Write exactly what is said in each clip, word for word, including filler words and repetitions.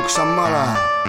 Юг Самара.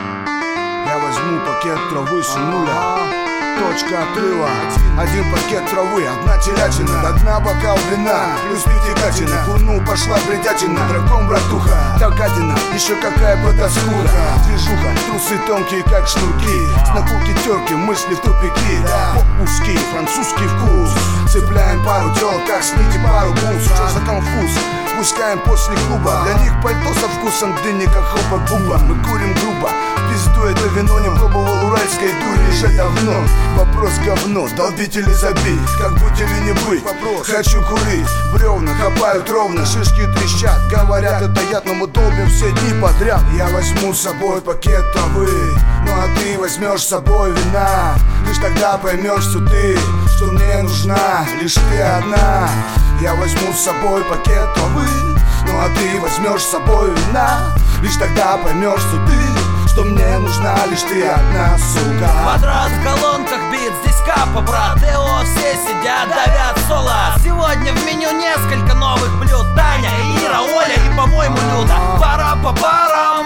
Я возьму пакет травы с нуля. Точка отрыва. Один пакет травы, одна телятина, до дна бокал вина, плюс пятигатина. К луну пошла бредятина, дракон, братуха, такатина, еще какая потаскуха. Движуха, трусы тонкие, как шнурки, с накуки терки, мысли в тупики. Поп-узкий, французский вкус. Цепляем пару тел, как с нити пару бус. Что за конфуз? Спускаем после клуба. Для них пальто со вкусом дыни, как хопа-буба. Мы курим грубо, пизду это вино. Не пробовал уральской дури уже давно. Вопрос говно, долбить или забить, как быть или не быть. Хочу курить, бревна хапают ровно, шишки трещат. Говорят, это яд, но мы долбим все дни подряд. Я возьму с собой пакет травы, ну а ты возьмешь с собой вина. Лишь тогда поймешь, что ты, что мне нужна лишь ты одна. Я возьму с собой пакет травы, ну а ты возьмешь с собой вина. Лишь тогда поймешь, что ты, что мне нужна лишь ты одна, сука. Квадрат в колонках бит, здесь капа, брат. Эо, все сидят, давят соло. Сегодня в меню несколько новых блюд. Таня, Ира, Оля и, по-моему, Люда. Пора по парам,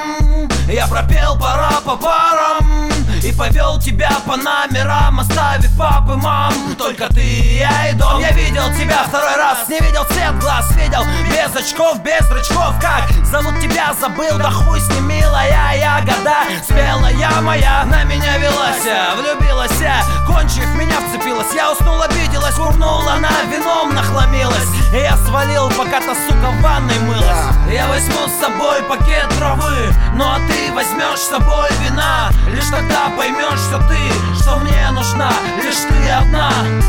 я пропел пора по парам и повел тебя по номерам, оставив папы, мам. Только ты и я и дом. Я видел тебя второй раз, не видел цвет глаз. Видел без очков, без рычков. Как зовут тебя, забыл, да хуй с ним, милая ягода. Спелая моя, на меня велась, влюбилась, кончив меня вцепилась. Я уснул, обиделась, курнула, на вином нахламилась. И я свалил, пока та сука в ванной мылась. Я возьму с собой пакет травы, ну а ты возьмешь с собой вина. Лишь тогда поймешь, что ты, что мне нужна лишь ты одна.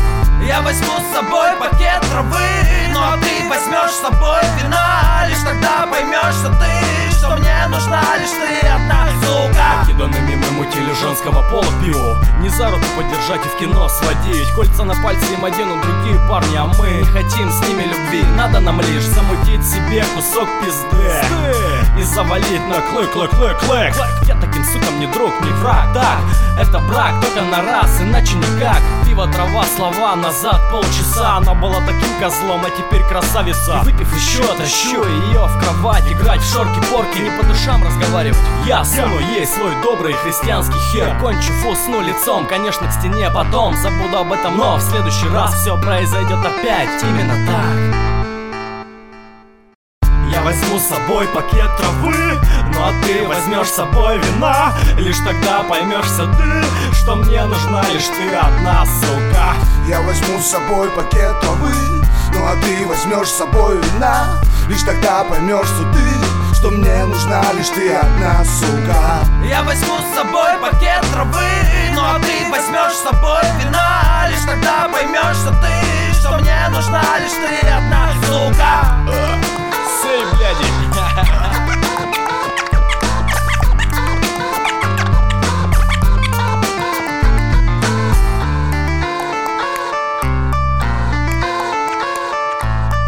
Я возьму с собой пакет травы, ну а ты возьмешь с собой вина. Лишь тогда поймешь, что ты, что мне нужна лишь ты одна, сука. Накиданными мы мутили женского пола пиво. Не за руку поддержать и в кино сводить. Кольца на пальце им оденут другие парни, а мы не хотим с ними любви. Надо нам лишь замутить себе кусок пизды и завалить на клык-клык-клык-клык. Я таким сукам не друг, не враг. Так, это брак только на раз, иначе никак. Пиво, трава, слова, назад полчаса она была таким козлом, а теперь красавица. И выпив еще, тащу ее в кровать, играть в шорки-порки, не по душам разговаривать. Я суну ей свой добрый христианский хер, кончив усну лицом, конечно, к стене потом. Забуду об этом, но в следующий раз все произойдет опять именно так. Я возьму с собой пакет травы, ну а ты возьмешь с собой вина. Лишь тогда поймешься ты, что мне нужна лишь ты одна, сука. Я возьму с собой пакет травы, ну а ты возьмешь с собой вина. Лишь тогда поймешь, что ты, что мне нужна лишь ты одна, сука. Я возьму с собой пакет травы, ну а ты возьмешь с собой вина. Лишь тогда поймешь, что ты, что мне нужна лишь ты одна, сука. Сей, бляди.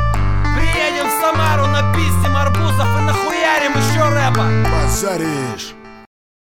Приедем в Самару, напиздим арбузов и нахуярим еще рэпа. Базаришь.